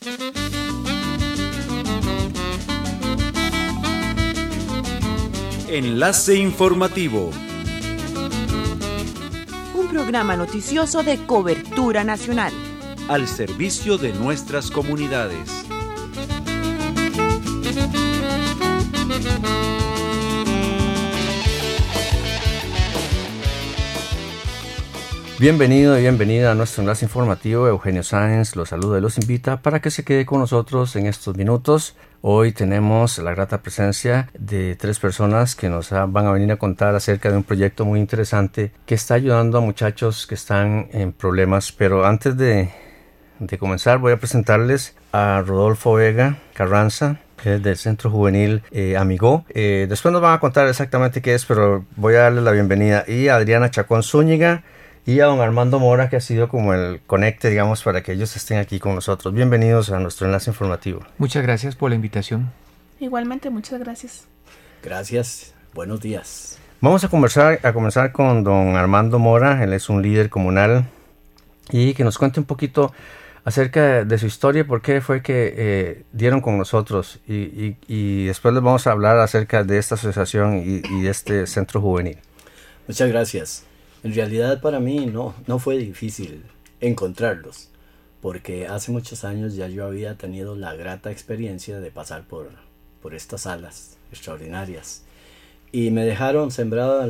Enlace informativo. Un programa noticioso de cobertura nacional. Al servicio de nuestras comunidades. Bienvenido y bienvenida a nuestro enlace informativo. Eugenio Sáenz los saluda y los invita para que se quede con nosotros en estos minutos. Hoy tenemos la grata presencia de 3 personas que nos van a venir a contar acerca de un proyecto muy interesante que está ayudando a muchachos que están en problemas. Pero antes de comenzar voy a presentarles a Rodolfo Vega Carranza, que es del Centro Juvenil Amigó. Después nos van a contar exactamente qué es, pero voy a darle la bienvenida. Y a Adriana Chacón Zúñiga y a don Armando Mora, que ha sido como el conecte, digamos, para que ellos estén aquí con nosotros. Bienvenidos a nuestro enlace informativo. Muchas gracias por la invitación. Igualmente, muchas gracias. Gracias, buenos días. Vamos a comenzar con don Armando Mora. Él es un líder comunal y que nos cuente un poquito acerca de su historia, por qué fue que dieron con nosotros y después les vamos a hablar acerca de esta asociación y de este centro juvenil. Muchas gracias. En realidad para mí no fue difícil encontrarlos, porque hace muchos años ya yo había tenido la grata experiencia de pasar por estas salas extraordinarias y me dejaron sembrada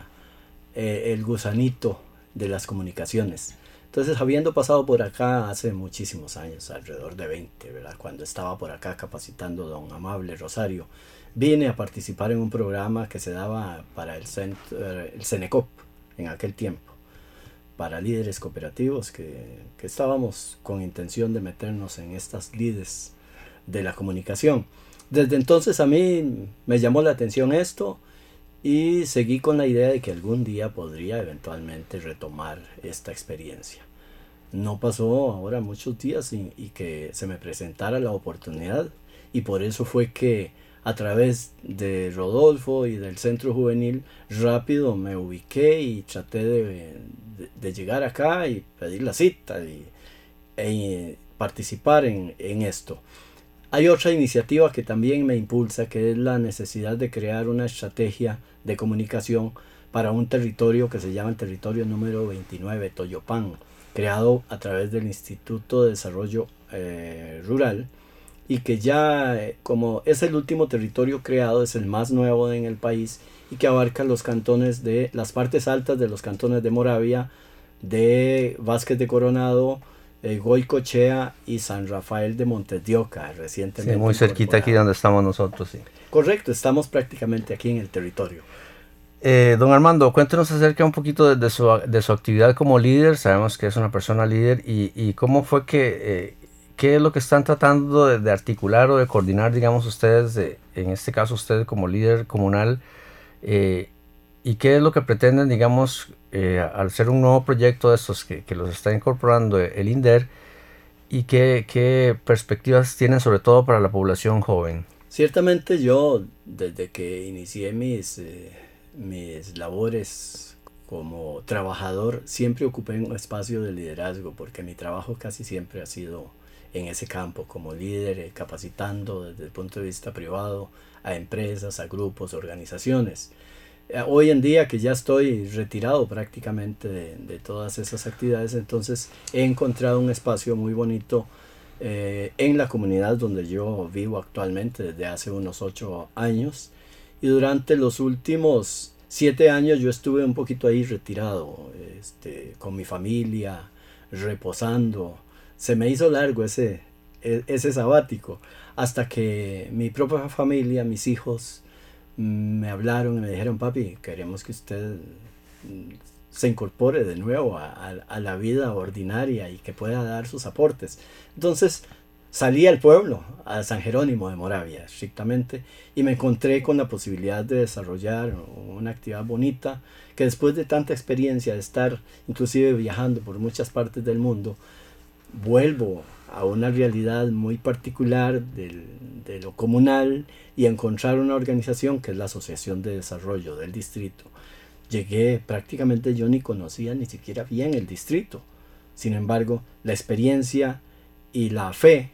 el gusanito de las comunicaciones. Entonces, habiendo pasado por acá hace muchísimos años, alrededor de 20, ¿verdad? Cuando estaba por acá capacitando don Amable Rosario, vine a participar en un programa que se daba para el Cenecop en aquel tiempo, para líderes cooperativos que estábamos con intención de meternos en estas lides de la comunicación. Desde entonces a mí me llamó la atención esto y seguí con la idea de que algún día podría eventualmente retomar esta experiencia. No pasó ahora muchos días y que se me presentara la oportunidad, y por eso fue que a través de Rodolfo y del Centro Juvenil rápido me ubiqué y traté de llegar acá y pedir la cita y participar en esto. Hay otra iniciativa que también me impulsa, que es la necesidad de crear una estrategia de comunicación para un territorio que se llama el territorio número 29, Toyopán, creado a través del Instituto de Desarrollo Rural, y que ya como es el último territorio creado, es el más nuevo en el país y que abarca los cantones de las partes altas de los cantones de Moravia, de Vázquez de Coronado, Goicoechea y San Rafael de Montes de Oca, recientemente. Sí, muy cerquita aquí donde estamos nosotros, sí. Correcto, estamos prácticamente aquí en el territorio. Don Armando, cuéntenos acerca un poquito de su actividad como líder. Sabemos que es una persona líder y cómo fue que ¿qué es lo que están tratando de articular o de coordinar, digamos, ustedes, en este caso usted como líder comunal, y qué es lo que pretenden, digamos, al ser un nuevo proyecto de estos que los está incorporando el INDER, y qué perspectivas tienen sobre todo para la población joven? Ciertamente yo, desde que inicié mis labores como trabajador, siempre ocupé un espacio de liderazgo, porque mi trabajo casi siempre ha sido en ese campo, como líder, capacitando desde el punto de vista privado a empresas, a grupos, organizaciones. Hoy en día que ya estoy retirado prácticamente de todas esas actividades, entonces he encontrado un espacio muy bonito en la comunidad donde yo vivo actualmente desde hace unos 8 años, y durante los últimos 7 años yo estuve un poquito ahí retirado, con mi familia, reposando. Se me hizo largo ese sabático, hasta que mi propia familia, mis hijos, me hablaron y me dijeron: papi, queremos que usted se incorpore de nuevo a la vida ordinaria y que pueda dar sus aportes. Entonces salí al pueblo, a San Jerónimo de Moravia, estrictamente, y me encontré con la posibilidad de desarrollar una actividad bonita, que después de tanta experiencia de estar inclusive viajando por muchas partes del mundo, vuelvo a una realidad muy particular de lo comunal y encontrar una organización que es la Asociación de Desarrollo del Distrito. Llegué, prácticamente yo ni conocía ni siquiera bien el distrito. Sin embargo, la experiencia y la fe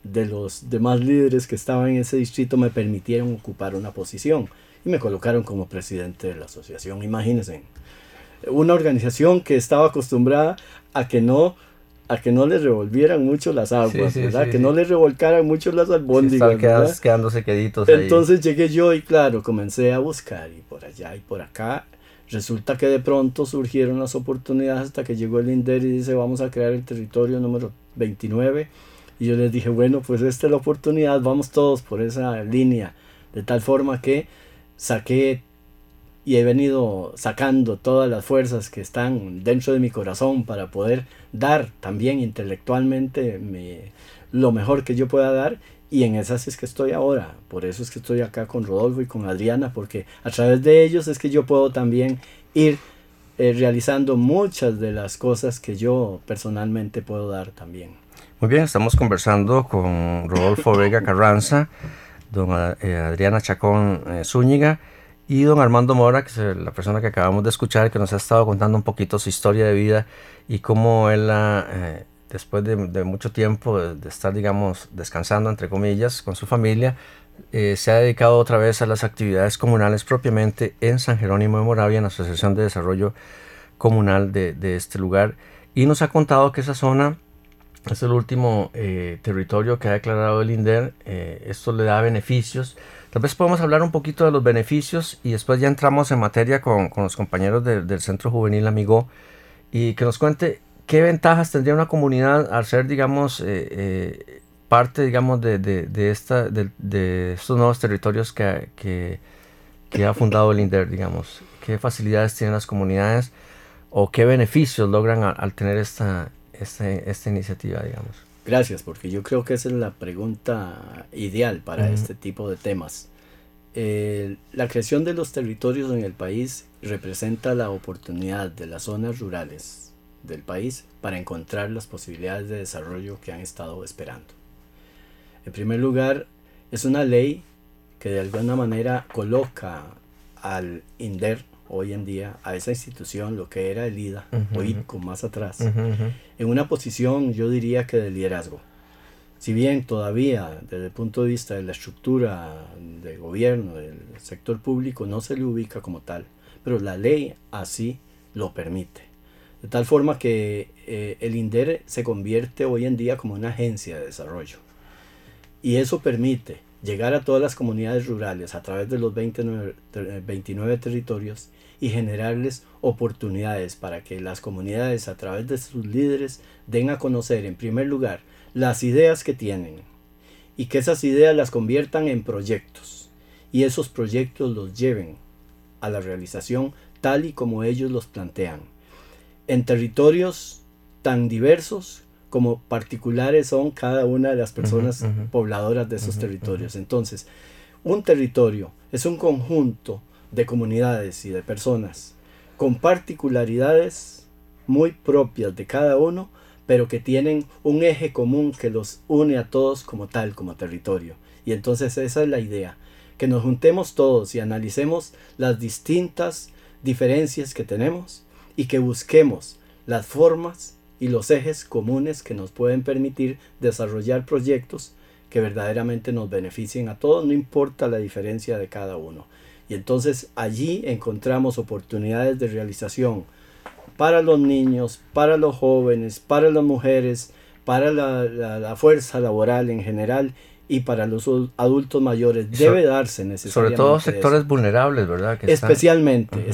de los demás líderes que estaban en ese distrito me permitieron ocupar una posición y me colocaron como presidente de la asociación. Imagínense, una organización que estaba acostumbrada a que no les revolvieran mucho las aguas, ¿verdad? Que no les revolcaran mucho las albóndigas, quedándose queditos Entonces llegué yo y claro, comencé a buscar y por allá y por acá. Resulta que de pronto surgieron las oportunidades hasta que llegó el INDER y dice vamos a crear el territorio número 29 y yo les dije bueno, pues esta es la oportunidad, vamos todos por esa línea, de tal forma que saqué y he venido sacando todas las fuerzas que están dentro de mi corazón para poder dar también intelectualmente lo mejor que yo pueda dar, y en esas es que estoy ahora. Por eso es que estoy acá con Rodolfo y con Adriana, porque a través de ellos es que yo puedo también ir realizando muchas de las cosas que yo personalmente puedo dar también. Muy bien, estamos conversando con Rodolfo Vega Carranza, don Adriana Chacón Zúñiga y don Armando Mora, que es la persona que acabamos de escuchar, que nos ha estado contando un poquito su historia de vida y cómo él, después de mucho tiempo de estar, digamos, descansando, entre comillas, con su familia, se ha dedicado otra vez a las actividades comunales propiamente en San Jerónimo de Moravia, en la Asociación de Desarrollo Comunal de este lugar, y nos ha contado que esa zona es el último territorio que ha declarado el INDER. Esto le da beneficios. Tal vez podemos hablar un poquito de los beneficios y después ya entramos en materia con los compañeros del Centro Juvenil Amigó, y que nos cuente qué ventajas tendría una comunidad al ser, digamos, parte, digamos, de estos nuevos territorios que ha fundado el INDER, digamos. ¿Qué facilidades tienen las comunidades o qué beneficios logran al tener esta iniciativa, digamos? Gracias, porque yo creo que esa es la pregunta ideal para este tipo de temas. La creación de los territorios en el país representa la oportunidad de las zonas rurales del país para encontrar las posibilidades de desarrollo que han estado esperando. En primer lugar, es una ley que de alguna manera coloca al INDER hoy en día, a esa institución, lo que era el IDA o IDCO más atrás, en una posición, yo diría que de liderazgo. Si bien todavía desde el punto de vista de la estructura del gobierno, del sector público, no se le ubica como tal, pero la ley así lo permite. De tal forma que el INDER se convierte hoy en día como una agencia de desarrollo. Y eso permite llegar a todas las comunidades rurales a través de los 29 territorios y generarles oportunidades para que las comunidades a través de sus líderes den a conocer en primer lugar las ideas que tienen y que esas ideas las conviertan en proyectos y esos proyectos los lleven a la realización tal y como ellos los plantean en territorios tan diversos como particulares son cada una de las personas pobladoras de esos territorios. Entonces, un territorio es un conjunto de comunidades y de personas con particularidades muy propias de cada uno, pero que tienen un eje común que los une a todos como tal, como territorio. Y entonces esa es la idea, que nos juntemos todos y analicemos las distintas diferencias que tenemos y que busquemos las formas y los ejes comunes que nos pueden permitir desarrollar proyectos que verdaderamente nos beneficien a todos, no importa la diferencia de cada uno. Y entonces allí encontramos oportunidades de realización para los niños, para los jóvenes, para las mujeres, para la fuerza laboral en general y para los adultos mayores. Debe darse necesariamente. Sobre todo sectores eso. Vulnerables, ¿verdad? Que especialmente.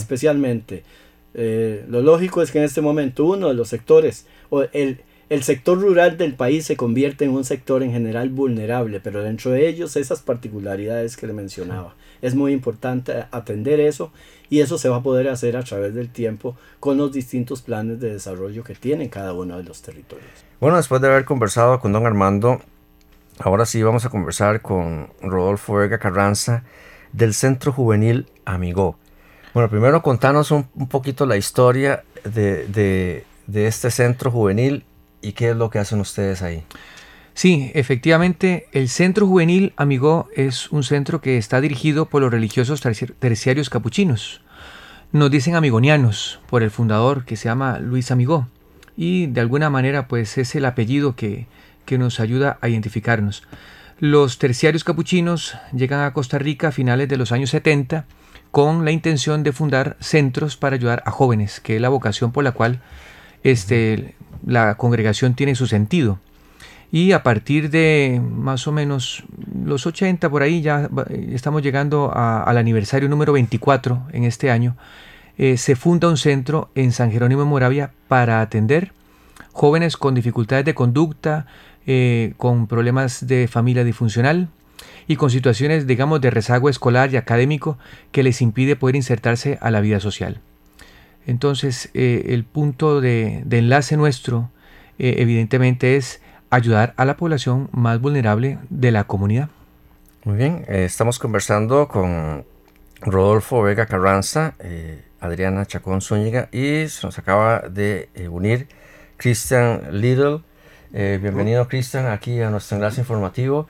Lo lógico es que en este momento uno de los sectores, o el sector rural del país se convierte en un sector en general vulnerable, pero dentro de ellos esas particularidades que le mencionaba. Es muy importante atender eso y eso se va a poder hacer a través del tiempo con los distintos planes de desarrollo que tienen cada uno de los territorios. Bueno, después de haber conversado con don Armando, ahora sí vamos a conversar con Rodolfo Vega Carranza del Centro Juvenil Amigó. Bueno, primero contanos un poquito la historia de este centro juvenil y qué es lo que hacen ustedes ahí. Sí, efectivamente, el Centro Juvenil Amigó es un centro que está dirigido por los religiosos terciarios capuchinos. Nos dicen amigonianos por el fundador, que se llama Luis Amigó, y de alguna manera pues es el apellido que que nos ayuda a identificarnos. Los terciarios capuchinos llegan a Costa Rica a finales de los años 70 con la intención de fundar centros para ayudar a jóvenes, que es la vocación por la cual la congregación tiene su sentido. Y a partir de más o menos los 80, por ahí ya estamos llegando al aniversario número 24 en este año, se funda un centro en San Jerónimo de Moravia para atender jóvenes con dificultades de conducta, con problemas de familia disfuncional y con situaciones, digamos, de rezago escolar y académico que les impide poder insertarse a la vida social. Entonces, el punto de enlace nuestro, evidentemente, es ayudar a la población más vulnerable de la comunidad. Muy bien, estamos conversando con Rodolfo Vega Carranza, Adriana Chacón Zúñiga, y se nos acaba de unir Christian Little. Bienvenido, Christian, aquí a nuestro enlace informativo.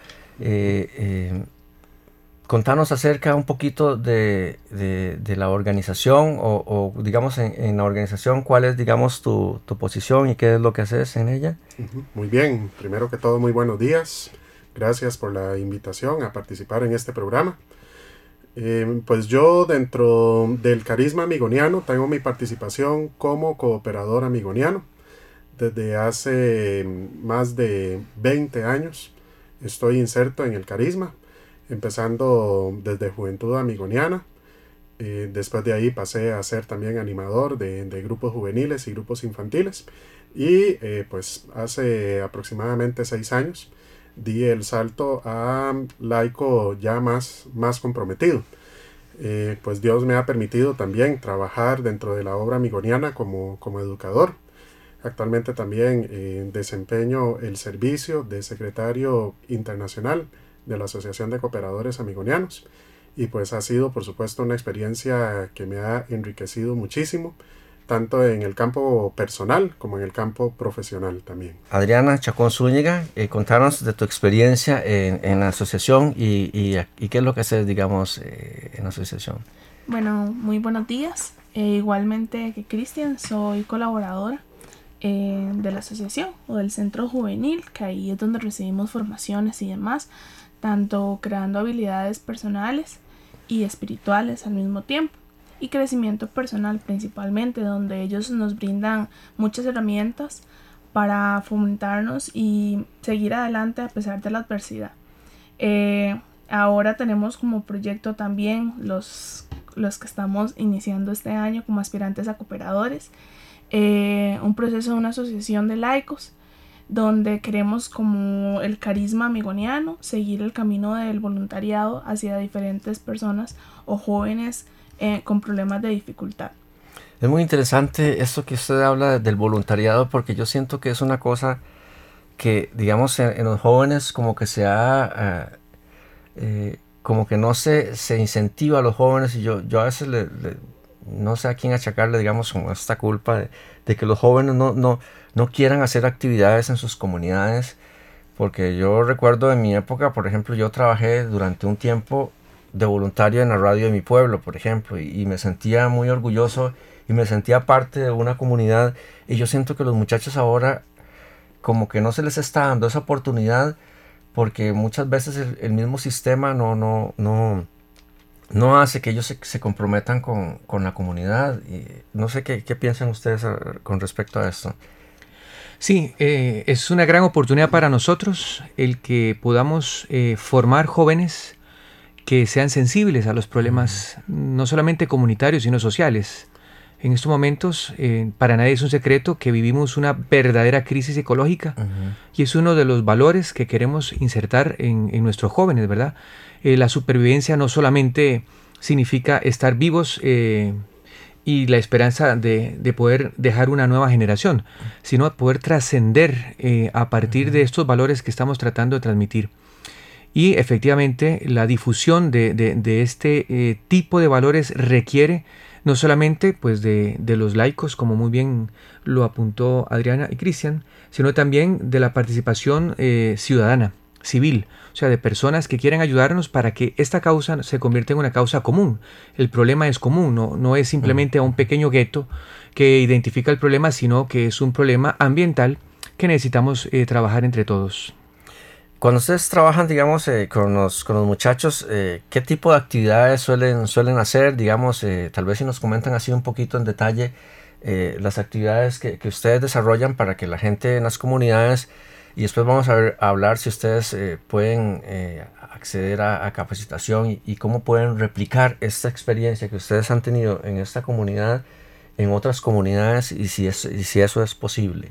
Contanos acerca un poquito de la organización o digamos en la organización, cuál es, digamos, tu posición y qué es lo que haces en ella. Muy bien, primero que todo, muy buenos días. Gracias por la invitación a participar en este programa. Pues yo, dentro del Carisma Amigoniano, tengo mi participación como cooperador amigoniano. Desde hace más de 20 años estoy inserto en el Carisma, empezando desde Juventud Amigoniana. Después de ahí pasé a ser también animador de grupos juveniles y grupos infantiles. Y pues hace aproximadamente 6 años di el salto a laico ya más comprometido. Pues Dios me ha permitido también trabajar dentro de la obra amigoniana como educador. Actualmente también desempeño el servicio de secretario internacional de la Asociación de Cooperadores Amigonianos, y pues ha sido, por supuesto, una experiencia que me ha enriquecido muchísimo, tanto en el campo personal como en el campo profesional también. Adriana Chacón Zúñiga, contanos de tu experiencia en la asociación y qué es lo que haces, digamos, en la asociación. Bueno, muy buenos días. Igualmente que Cristian, soy colaboradora de la asociación o del centro juvenil, que ahí es donde recibimos formaciones y demás, tanto creando habilidades personales y espirituales al mismo tiempo, y crecimiento personal principalmente, donde ellos nos brindan muchas herramientas para fomentarnos y seguir adelante a pesar de la adversidad. Ahora tenemos como proyecto también los que estamos iniciando este año como aspirantes a cooperadores, un proceso de una asociación de laicos, donde queremos, como el carisma amigoniano, seguir el camino del voluntariado hacia diferentes personas o jóvenes con problemas de dificultad. Es muy interesante esto que usted habla del voluntariado, porque yo siento que es una cosa que, digamos, en los jóvenes como que como que no se incentiva a los jóvenes, y yo a veces no sé a quién achacarle, digamos, como esta culpa de que los jóvenes no quieran hacer actividades en sus comunidades, porque yo recuerdo en mi época, por ejemplo, yo trabajé durante un tiempo de voluntario en la radio de mi pueblo, por ejemplo, y me sentía muy orgulloso y me sentía parte de una comunidad, y yo siento que los muchachos ahora como que no se les está dando esa oportunidad, porque muchas veces el mismo sistema no hace que ellos se comprometan con la comunidad. Y no sé qué piensan ustedes con respecto a esto. Sí, es una gran oportunidad para nosotros el que podamos formar jóvenes que sean sensibles a los problemas no solamente comunitarios sino sociales. En estos momentos, para nadie es un secreto que vivimos una verdadera crisis ecológica, y es uno de los valores que queremos insertar en nuestros jóvenes, ¿verdad? La supervivencia no solamente significa estar vivos y la esperanza de poder dejar una nueva generación, sino poder trascender a partir de estos valores que estamos tratando de transmitir. Y efectivamente la difusión de este tipo de valores requiere no solamente pues de los laicos, como muy bien lo apuntó Adriana y Cristian, sino también de la participación ciudadana, civil, o sea, de personas que quieren ayudarnos para que esta causa se convierta en una causa común. El problema es común, no es simplemente a un pequeño gueto que identifica el problema, sino que es un problema ambiental que necesitamos trabajar entre todos. Cuando ustedes trabajan, digamos, con los muchachos, ¿qué tipo de actividades suelen hacer? Digamos, tal vez si nos comentan así un poquito en detalle las actividades que ustedes desarrollan para que la gente en las comunidades, y después vamos a hablar si ustedes pueden acceder a capacitación y cómo pueden replicar esta experiencia que ustedes han tenido en esta comunidad, en otras comunidades, y si eso es posible.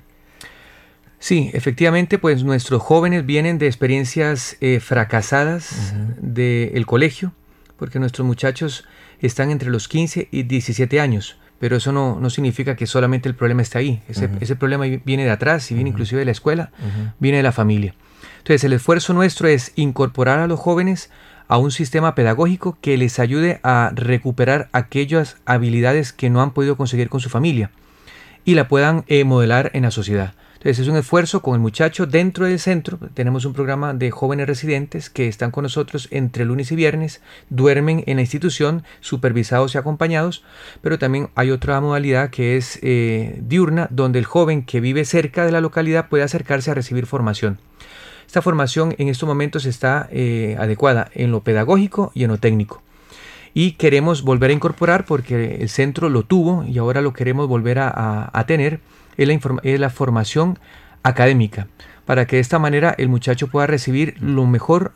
Sí, efectivamente, pues nuestros jóvenes vienen de experiencias fracasadas del colegio, porque nuestros muchachos están entre los 15 y 17 años, pero eso no significa que solamente el problema está ahí. Ese problema viene de atrás y viene inclusive de la escuela, viene de la familia. Entonces el esfuerzo nuestro es incorporar a los jóvenes a un sistema pedagógico que les ayude a recuperar aquellas habilidades que no han podido conseguir con su familia y la puedan modelar en la sociedad. Entonces es un esfuerzo con el muchacho dentro del centro. Tenemos un programa de jóvenes residentes que están con nosotros entre lunes y viernes, duermen en la institución, supervisados y acompañados, pero también hay otra modalidad que es diurna, donde el joven que vive cerca de la localidad puede acercarse a recibir formación. Esta formación en estos momentos está adecuada en lo pedagógico y en lo técnico. Y queremos volver a incorporar, porque el centro lo tuvo y ahora lo queremos volver a tener, es la formación académica, para que de esta manera el muchacho pueda recibir lo mejor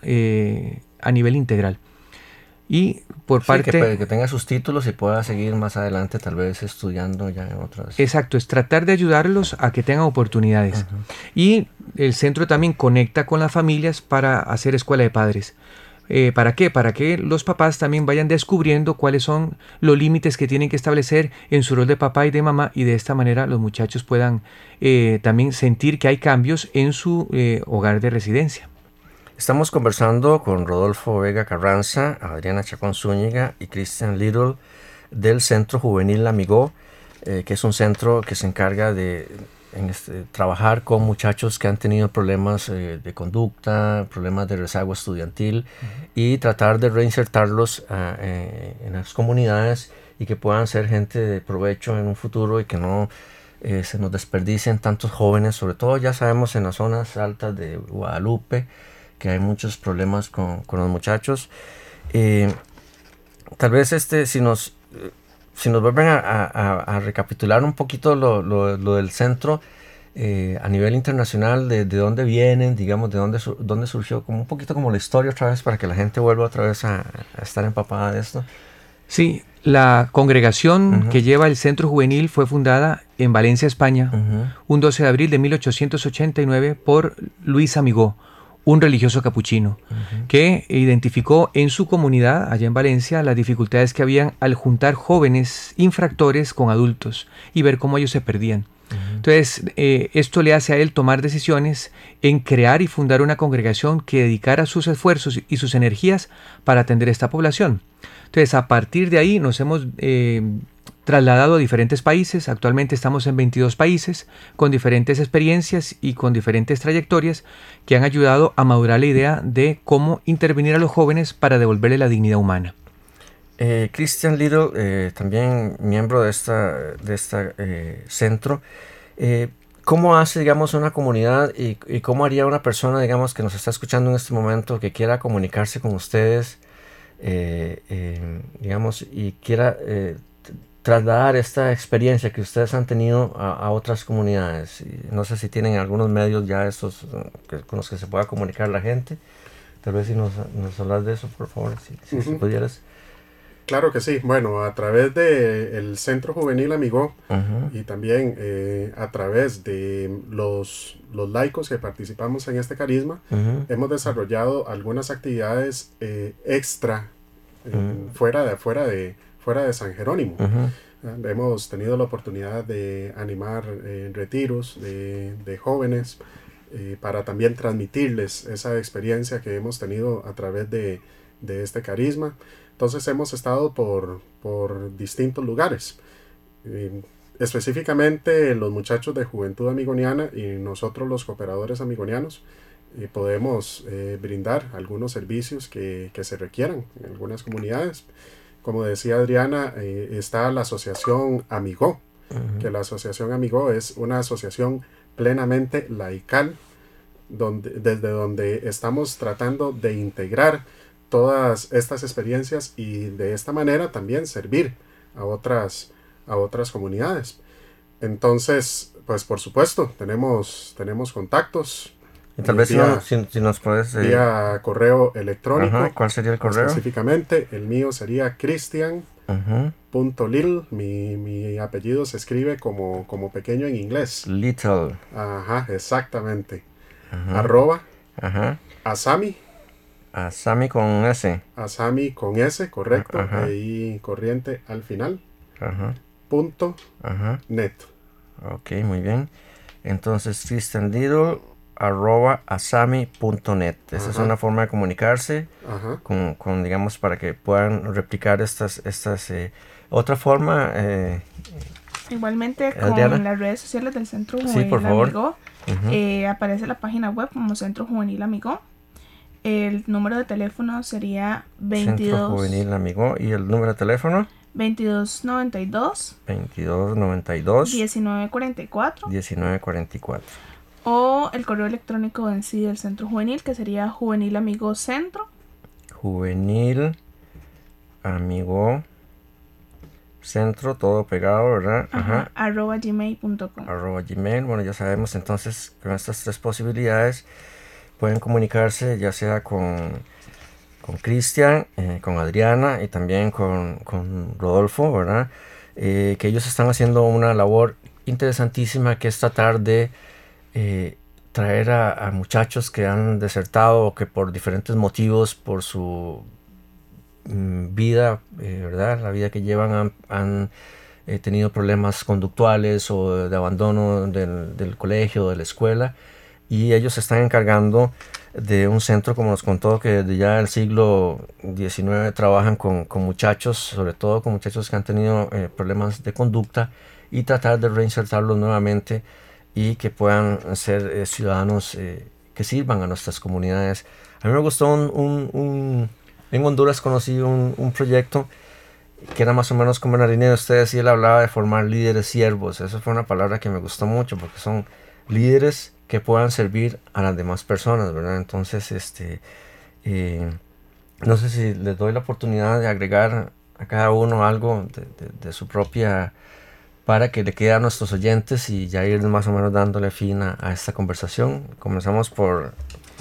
a nivel integral. Y por parte... Que tenga sus títulos y pueda seguir más adelante tal vez estudiando ya en otras... Exacto, es tratar de ayudarlos a que tengan oportunidades. Y el centro también conecta con las familias para hacer escuela de padres. ¿Para qué? Para que los papás también vayan descubriendo cuáles son los límites que tienen que establecer en su rol de papá y de mamá, y de esta manera los muchachos puedan también sentir que hay cambios en su hogar de residencia. Estamos conversando con Rodolfo Vega Carranza, Adriana Chacón Zúñiga y Christian Little del Centro Juvenil Amigó, que es un centro que se encarga de trabajar con muchachos que han tenido problemas de conducta, problemas de rezago estudiantil, y tratar de reinsertarlos en las comunidades y que puedan ser gente de provecho en un futuro y que no se nos desperdicien tantos jóvenes, sobre todo ya sabemos en las zonas altas de Guadalupe que hay muchos problemas con los muchachos. Tal vez si nos vuelven a recapitular un poquito lo del centro a nivel internacional, de dónde vienen, digamos, de dónde surgió, como un poquito como la historia otra vez, para que la gente vuelva otra vez a estar empapada de esto. Sí, la congregación que lleva el centro juvenil fue fundada en Valencia, España, un 12 de abril de 1889 por Luis Amigó, un religioso capuchino, que identificó en su comunidad, allá en Valencia, las dificultades que habían al juntar jóvenes infractores con adultos y ver cómo ellos se perdían. Entonces, esto le hace a él tomar decisiones en crear y fundar una congregación que dedicara sus esfuerzos y sus energías para atender a esta población. Entonces, a partir de ahí nos hemos trasladado a diferentes países. Actualmente estamos en 22 países con diferentes experiencias y con diferentes trayectorias que han ayudado a madurar la idea de cómo intervenir a los jóvenes para devolverle la dignidad humana. Christian Little, también miembro de este centro, ¿cómo hace, digamos, una comunidad y cómo haría una persona, digamos, que nos está escuchando en este momento, que quiera comunicarse con ustedes, digamos, y quiera trasladar esta experiencia que ustedes han tenido a otras comunidades? Y no sé si tienen algunos medios ya estos con los que se pueda comunicar la gente. Tal vez si nos hablas de eso, por favor, si pudieras. Claro que sí. Bueno, a través del Centro Juvenil Amigó y también a través de los laicos que participamos en este carisma, hemos desarrollado algunas actividades extra fuera de San Jerónimo. Hemos tenido la oportunidad de animar retiros de jóvenes para también transmitirles esa experiencia que hemos tenido a través de este carisma. Entonces hemos estado por distintos lugares, específicamente los muchachos de Juventud Amigoniana y nosotros los cooperadores amigonianos podemos brindar algunos servicios que se requieran en algunas comunidades. Como decía Adriana, está la asociación Amigó, que la asociación Amigó es una asociación plenamente laical, desde donde estamos tratando de integrar todas estas experiencias y de esta manera también servir a otras comunidades. Entonces, pues por supuesto, tenemos contactos. Y tal vez si nos puedes... vía correo electrónico. Ajá, ¿cuál sería el correo? Específicamente, el mío sería Christian.Little. Mi apellido se escribe como pequeño en inglés. Little. Ajá, exactamente. Arroba. Asami. Asami con S. Asami con S, correcto. Ajá. Y corriente al final. Ajá. .net. Ok, muy bien. Entonces, christianlittle@asami.net. Esa es una forma de comunicarse con digamos, para que puedan replicar estas otra forma. Igualmente Diana, con las redes sociales del Centro Juvenil sí, por favor. Amigo, aparece la página web como Centro Juvenil Amigo. El número de teléfono sería 22 Centro Juvenil Amigo. ¿Y el número de teléfono? 2292 1944 o el correo electrónico en sí del Centro Juvenil, que sería Juvenil Amigo Centro. Juvenil Amigo Centro, todo pegado, ¿verdad? Ajá. @gmail.com. @gmail. Bueno, ya sabemos entonces, con estas tres posibilidades pueden comunicarse ya sea con Cristian, con Adriana y también con Rodolfo, ¿verdad? Que ellos están haciendo una labor interesantísima, que es tratar de traer a muchachos que han desertado o que por diferentes motivos, por su vida, ¿verdad? La vida que llevan han tenido problemas conductuales o de abandono del colegio, de la escuela, y ellos se están encargando de un centro, como nos contó, que desde ya el siglo XIX trabajan con muchachos, sobre todo con muchachos que han tenido problemas de conducta, y tratar de reinsertarlos nuevamente y que puedan ser ciudadanos que sirvan a nuestras comunidades. A mí me gustó en Honduras conocí un proyecto que era más o menos como en la línea de ustedes, y él hablaba de formar líderes siervos. Esa fue una palabra que me gustó mucho, porque son líderes que puedan servir a las demás personas, ¿verdad? Entonces, no sé si les doy la oportunidad de agregar a cada uno algo de su propia, para que le quede a nuestros oyentes y ya ir más o menos dándole fin a esta conversación. Comenzamos por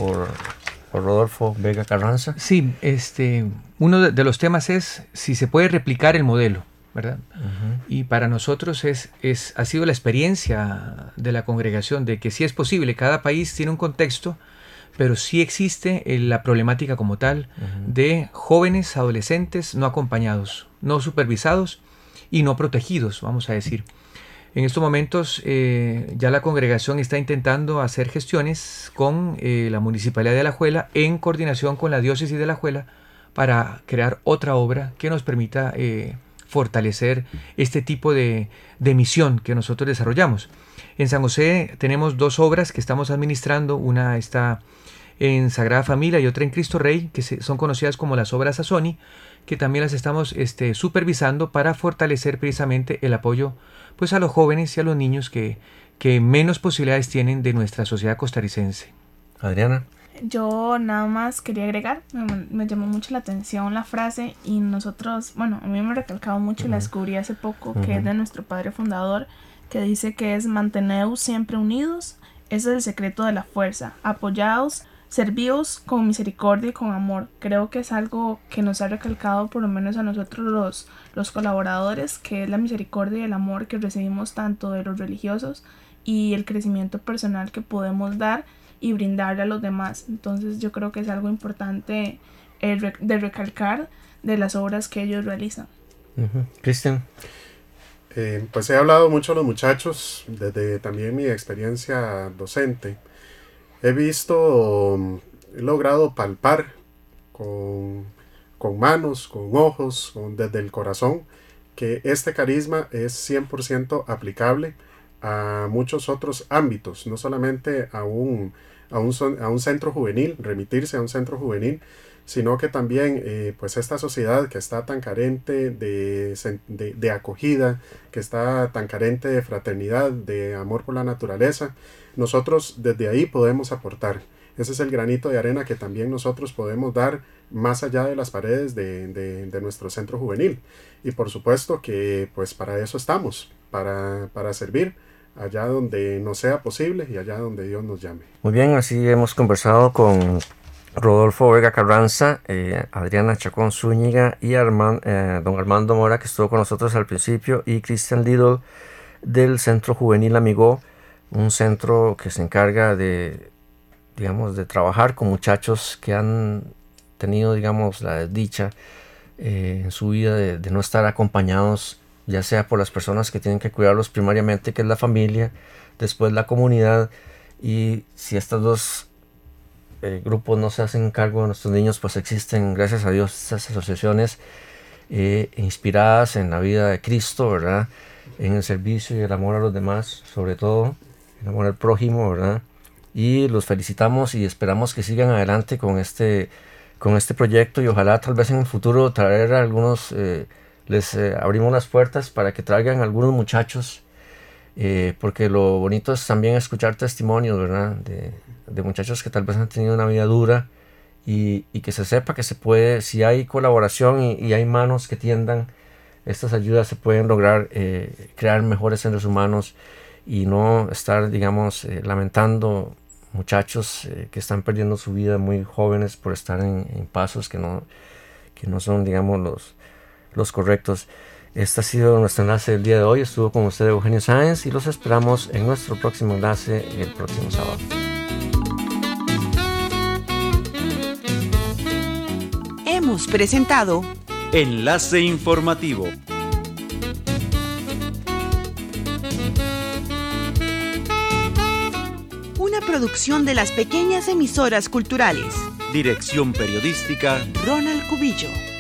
Rodolfo Vega Carranza. Sí, uno de los temas es si se puede replicar el modelo, ¿verdad? Y para nosotros ha sido la experiencia de la congregación de que sí es posible. Cada país tiene un contexto, pero sí existe la problemática como tal de jóvenes, adolescentes no acompañados, no supervisados y no protegidos, vamos a decir. En estos momentos ya la congregación está intentando hacer gestiones con la Municipalidad de Alajuela en coordinación con la Diócesis de Alajuela para crear otra obra que nos permita fortalecer este tipo de misión que nosotros desarrollamos. En San José tenemos dos obras que estamos administrando. Una está en Sagrada Familia y otra en Cristo Rey, que son conocidas como las obras Azoni, que también las estamos supervisando para fortalecer precisamente el apoyo pues a los jóvenes y a los niños que menos posibilidades tienen de nuestra sociedad costarricense. Adriana. Yo nada más quería agregar, me llamó mucho la atención la frase, y nosotros, bueno, a mí me ha recalcado mucho y la descubrí hace poco, que es de nuestro padre fundador, que dice que es: manteneos siempre unidos, ese es el secreto de la fuerza, apoyados, servidos con misericordia y con amor. Creo que es algo que nos ha recalcado por lo menos a nosotros los colaboradores, que es la misericordia y el amor que recibimos tanto de los religiosos y el crecimiento personal que podemos dar y brindarle a los demás. Entonces yo creo que es algo importante de recalcar de las obras que ellos realizan. Cristian. Pues he hablado mucho a los muchachos desde también mi experiencia docente. He logrado palpar con manos, con ojos, desde el corazón, que este carisma es 100% aplicable a muchos otros ámbitos, no solamente a un a un centro juvenil, remitirse a un centro juvenil, sino que también pues esta sociedad que está tan carente de acogida, que está tan carente de fraternidad, de amor por la naturaleza, nosotros desde ahí podemos aportar. Ese es el granito de arena que también nosotros podemos dar más allá de las paredes de nuestro centro juvenil. Y por supuesto que pues para eso estamos, para servir allá donde nos sea posible y allá donde Dios nos llame. Muy bien, así hemos conversado con Rodolfo Vega Carranza, Adriana Chacón Zúñiga y don Armando Mora, que estuvo con nosotros al principio, y Cristian Lidl del Centro Juvenil Amigó, un centro que se encarga de trabajar con muchachos que han tenido, la desdicha en su vida de no estar acompañados, ya sea por las personas que tienen que cuidarlos primariamente, que es la familia, después la comunidad, y si estos dos grupos no se hacen cargo de nuestros niños, pues existen, gracias a Dios, estas asociaciones inspiradas en la vida de Cristo, ¿verdad? En el servicio y el amor a los demás, sobre todo el amor al prójimo, ¿verdad? Y los felicitamos y esperamos que sigan adelante con este proyecto, y ojalá tal vez en el futuro traer a algunos, les abrimos las puertas para que traigan a algunos muchachos, porque lo bonito es también escuchar testimonios, ¿verdad? De muchachos que tal vez han tenido una vida dura, y que se sepa que se puede, si hay colaboración y hay manos que tiendan, estas ayudas se pueden lograr crear mejores seres humanos y no estar, lamentando muchachos que están perdiendo su vida muy jóvenes por estar en pasos que no son, los correctos. Este ha sido nuestro enlace del día de hoy. Estuvo con usted Eugenio Sáenz y los esperamos en nuestro próximo enlace el próximo sábado. Hemos presentado Enlace Informativo. una producción de las pequeñas emisoras culturales. Dirección periodística Ronald Cubillo.